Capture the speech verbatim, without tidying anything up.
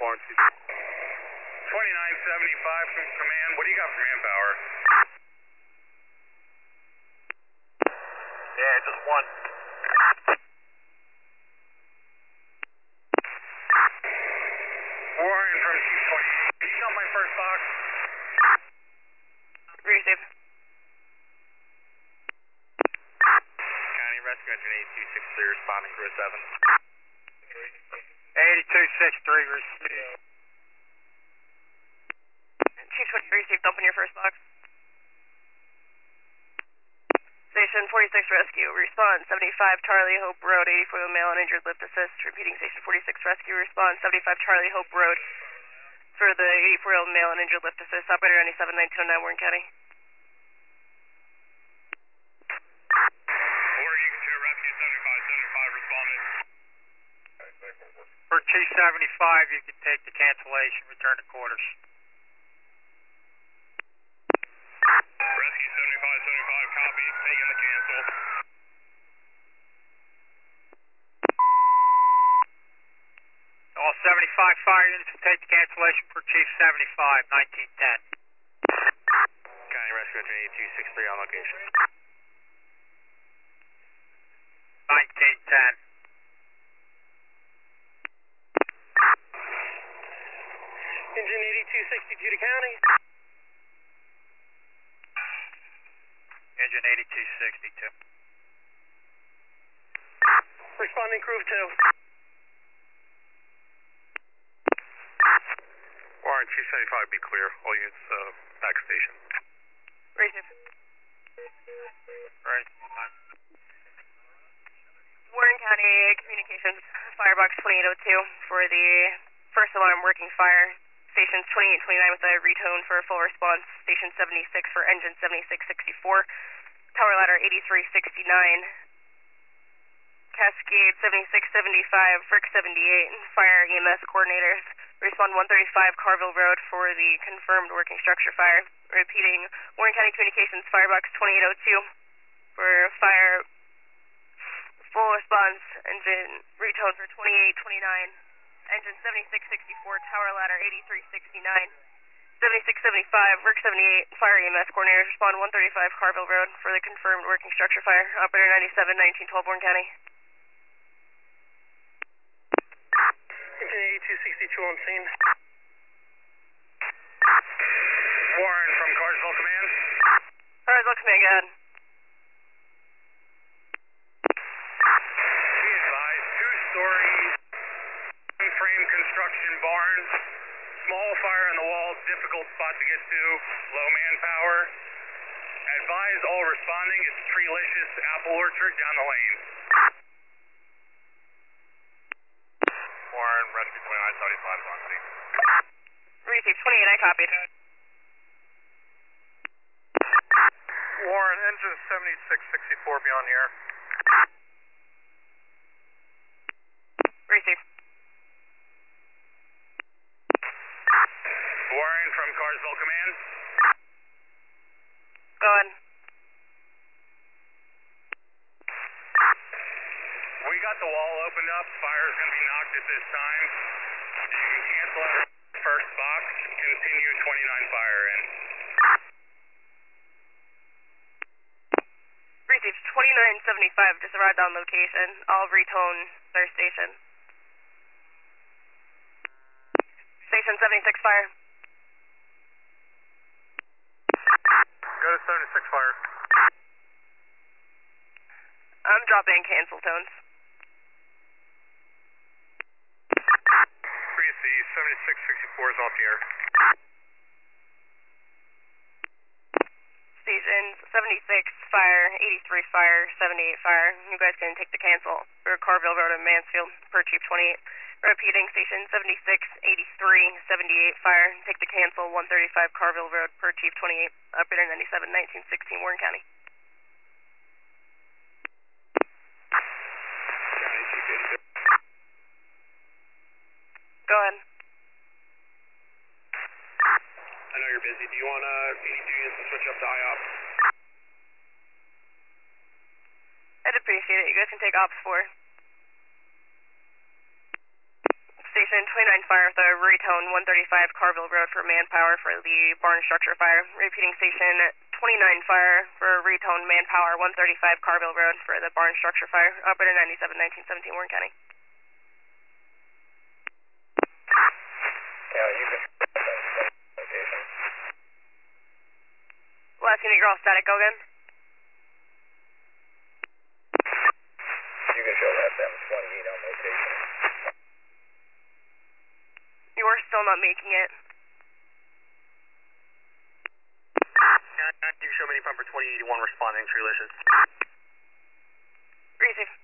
Warren. twenty-nine seventy-five from command. What do you got for manpower? Yeah, just one. Warren from Chief twenty-eight. Can you count my first box? Receive. County Rescue Engine eighty-two sixty-three responding crew seven. eighty-two sixty-three received. Chief twenty received. Open your first box. Station forty-six Rescue, respond seventy-five Charlie Hope Road, eighty-four male and injured lift assist. Repeating Station forty-six Rescue, respond seventy-five Charlie Hope Road for the eighty-four male and injured lift assist. Operator ninety-seven nineteen oh nine Warren County. Or you can show Rescue seventy-five seventy-five responding. For Chief seventy-five, you can take the cancellation, return to quarters. Rescue seventy-five seventy-five, copy, taking the cancel. All seventy-five fire units will take the cancellation for Chief seventy-five, nineteen ten. County Rescue Engine eighty-two sixty-three on location. nineteen ten. Engine eighty-two sixty-two to county. Engine eighty-two sixty-two. Responding crew two. Warren, Chief seventy-five, be clear. All units uh, back station. Receive. Right. Warren County Communications, Firebox twenty-eight oh two for the first alarm working fire. Stations twenty-eight twenty-nine with a retone for a full response. Station seventy-six for engine seventy-six sixty-four. Tower ladder eighty-three sixty-nine. Cascade seventy-six seventy-five, Frick seventy-eight, fire E M S coordinators. Respond one thirty-five Carville Road for the confirmed working structure fire. Repeating, Warren County Communications, Firebox twenty-eight oh two for fire full response, engine retone for twenty-eight twenty-nine. Engine seventy-six sixty-four, tower ladder eighty-three sixty-nine. seventy-six seventy-five, Rick seventy-eight, fire E M S coordinators respond one thirty-five Carville Road for the confirmed working structure fire. Operator ninety-seven nineteen twelve Warren County. Engine eighty-two sixty-two on scene. Warren from Carsville Command. Carsville Command, go ahead. Be advised, two-story frame construction barn. Small fire in the walls, difficult spot to get to, low manpower. Advise all responding, it's Treelicious Apple Orchard down the lane. Warren, Rescue twenty-nine seventy-five is on scene. Receive twenty-eight, I copied. Warren, engine seventy-six sixty-four beyond the air. Receive. Warren from Carsville Command. Go ahead. We got the wall opened up. Fire is going to be knocked at this time. You can cancel our first box. Continue twenty-nine fire in. Receive twenty-nine seventy-five, just arrived on location. I'll retone their station. Station seventy-six fire. Go to seventy-six fire. I'm dropping cancel tones. Receive seventy-six sixty-four is off the air. Stations seventy-six fire, eighty-three fire, seventy-eight fire. You guys can take the cancel for Carville Road and Mansfield per Chief twenty-eight. Repeating, station seventy-six, eighty-three, seventy-eight fire. Take the cancel, one thirty-five Carville Road per Chief twenty-eight. Operator ninety-seven nineteen sixteen Warren County. Go ahead. I know you're busy. Do you want uh, eighty-two units to switch up to I O P S? I'd appreciate it. You guys can take ops four. Station twenty-nine Fire with a retone one thirty-five Carville Road for manpower for the barn structure fire. Repeating Station twenty-nine Fire for a retone manpower one thirty-five Carville Road for the barn structure fire. Operator ninety-seven nineteen seventeen Warren County. Yeah, you can location. Last unit, you're all static. Go again. You can show F M twenty-eight on location. You are still not making it. You show mini pumper twenty eighty-one responding, true licious. Receive.